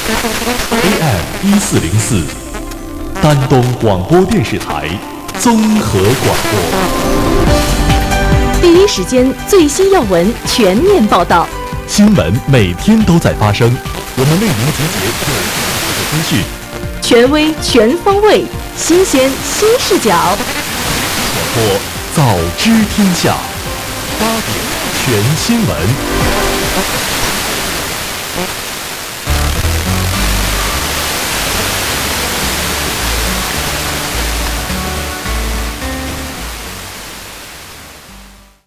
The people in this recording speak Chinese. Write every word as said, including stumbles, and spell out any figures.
A M 一四零四，丹东广播电视台综合广播。 第一时间最新要闻全面报道， 新闻每天都在发生，我们为您集结有价值的资讯， 权威全方位，新鲜新视角。 广播早知天下，八点全新闻。